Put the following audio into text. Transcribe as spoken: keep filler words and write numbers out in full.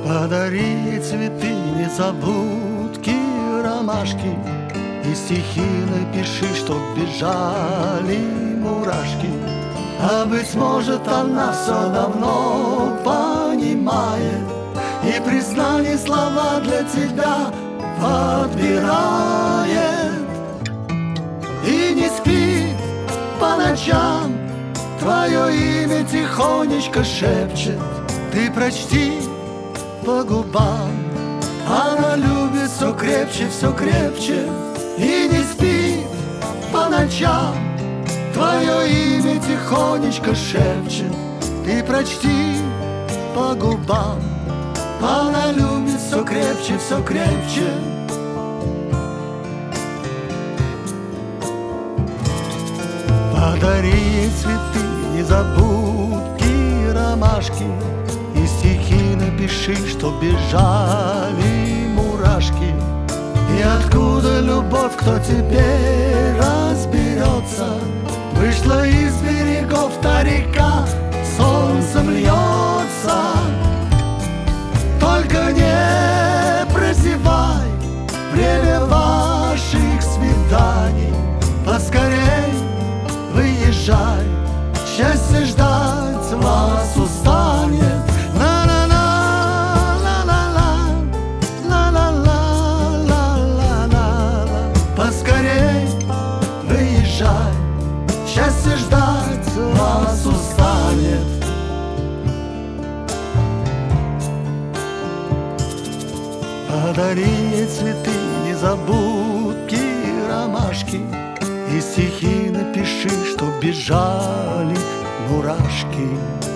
Подари ей цветы, незабудки, ромашки, и стихи напиши, чтоб бежали мурашки. А быть может, она все давно понимает и признание слова для тебя подбирает. И не спит по ночам, твое имя тихонечко шепчет. Ты прочти по губам, она любит все крепче, все крепче. И не спит по ночам, твое имя тихонечко шепчет. Ты прочти по губам, она любит все крепче, все крепче. Подари ей цветы, незабудки, ромашки, и стихи напиши, чтоб бежали мурашки. И откуда любовь, кто теперь разберется? Вышла из берегов та река, солнцем льется. Только не прозевай время ваших свиданий. Поскорей выезжай, счастье ждать вас устанет. Поскорей выезжай, счастье ждать вас устанет. Подари ей цветы, незабудки, ромашки, и стихи напиши, чтоб бежали мурашки.